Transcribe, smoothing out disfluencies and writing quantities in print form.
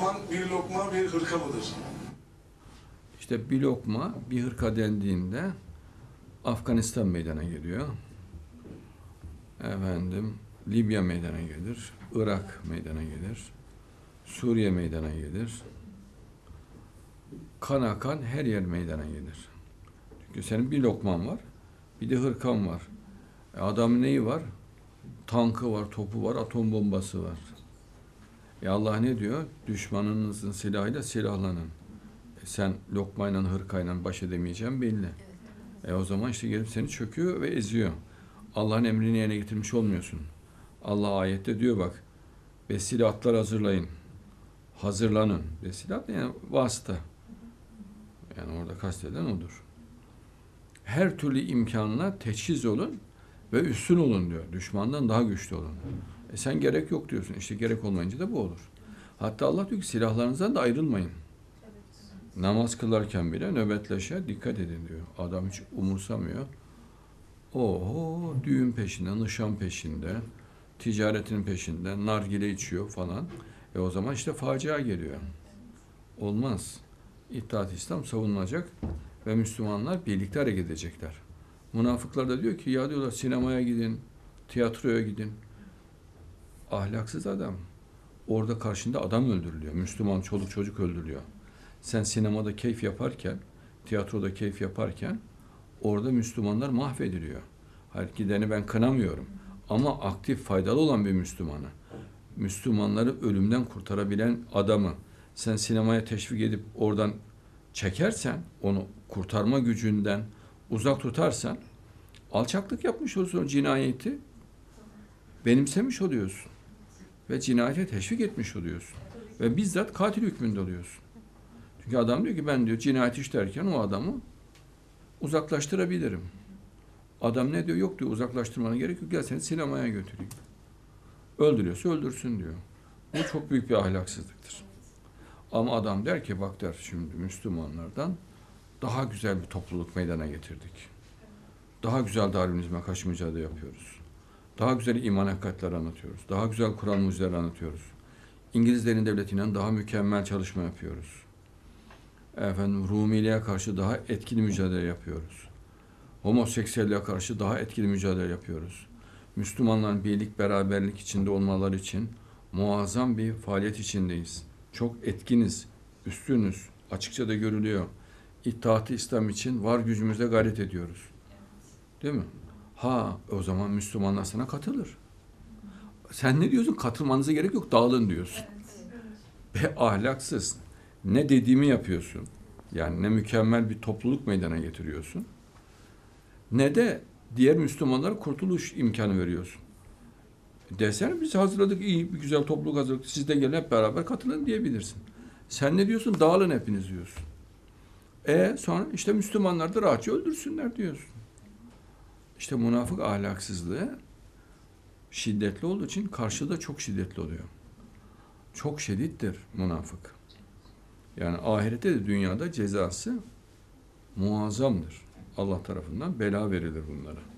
Müslüman bir lokma bir hırka mıdır? İşte bir lokma, bir hırka dendiğinde Afganistan meydana geliyor. Efendim, Libya meydana gelir, Irak meydana gelir, Suriye meydana gelir. Kan akan her yer meydana gelir. Çünkü senin bir lokman var, bir de hırkan var. Adamın neyi var? Tankı var, topu var, atom bombası var. Allah ne diyor? Düşmanınızın silahıyla silahlanın. Sen lokmayla, hırkayla baş edemeyeceğin belli. O zaman işte gelip seni çöküyor ve eziyor. Allah'ın emrini yerine getirmiş olmuyorsun. Allah ayette diyor bak, vesile atlar hazırlayın. Hazırlanın. Vesile at yani vasıta. Yani orada kasteden odur. Her türlü imkanla teçhiz olun ve üstün olun diyor. Düşmandan daha güçlü olun. Sen gerek yok diyorsun. İşte gerek olmayınca da bu olur. Hatta Allah diyor ki silahlarınızdan da ayrılmayın. Namaz kılarken bile nöbetleşe dikkat edin diyor. Adam hiç umursamıyor. Oho, düğün peşinde, nişan peşinde, ticaretin peşinde, nargile içiyor falan. O zaman işte facia geliyor. Olmaz. İttihat İslam savunulacak ve Müslümanlar birlikte hareket edecekler. Münafıklar da diyor ki ya diyorlar sinemaya gidin, tiyatroya gidin. Ahlaksız adam. Orada karşında adam öldürülüyor. Müslüman çoluk çocuk öldürülüyor. Sen sinemada keyif yaparken, tiyatroda keyif yaparken orada Müslümanlar mahvediliyor. Hayır, gideni ben kınamıyorum. Ama aktif, faydalı olan bir Müslümanı, Müslümanları ölümden kurtarabilen adamı sen sinemaya teşvik edip oradan çekersen, onu kurtarma gücünden uzak tutarsan, alçaklık yapmış olursun, o cinayeti benimsemiş oluyorsun. Ve cinayete teşvik etmiş oluyorsun. Ve bizzat katil hükmünde oluyorsun. Çünkü adam diyor ki ben diyor cinayet işlerken o adamı uzaklaştırabilirim. Adam ne diyor? Yok diyor uzaklaştırmana gerek yok. Gel seni sinemaya götüreyim. Öldürüyorsa öldürsün diyor. Bu çok büyük bir ahlaksızlıktır. Ama adam der ki bak der şimdi Müslümanlardan daha güzel bir topluluk meydana getirdik. Daha güzel Darwinizme karşı mücadele yapıyoruz. Daha güzel iman hakikatleri anlatıyoruz. Daha güzel Kur'an mucizeleri anlatıyoruz. İngilizlerin devletiyle daha mükemmel çalışma yapıyoruz. Rumiliğe karşı daha etkili mücadele yapıyoruz. Homoseksüelliğe karşı daha etkili mücadele yapıyoruz. Müslümanların birlik, beraberlik içinde olmaları için muazzam bir faaliyet içindeyiz. Çok etkiniz, üstünüz, açıkça da görülüyor. İttihat-ı İslam için var gücümüzle gayret ediyoruz. Değil mi? O zaman Müslümanlar sana katılır. Sen ne diyorsun? Katılmanıza gerek yok, dağılın diyorsun. Ve ahlaksız. Ne dediğimi yapıyorsun. Yani ne mükemmel bir topluluk meydana getiriyorsun. Ne de diğer Müslümanlara kurtuluş imkanı veriyorsun. Desene biz hazırladık, iyi bir güzel topluluk hazırladık. Siz de gelin hep beraber katılın diyebilirsin. Sen ne diyorsun? Dağılın hepiniz diyorsun. Sonra işte Müslümanlar da rahatça öldürsünler diyorsun. İşte münafık ahlaksızlığı şiddetli olduğu için karşıda çok şiddetli oluyor. Çok şiddettir münafık. Yani ahirette de dünyada cezası muazzamdır. Allah tarafından bela verilir bunlara.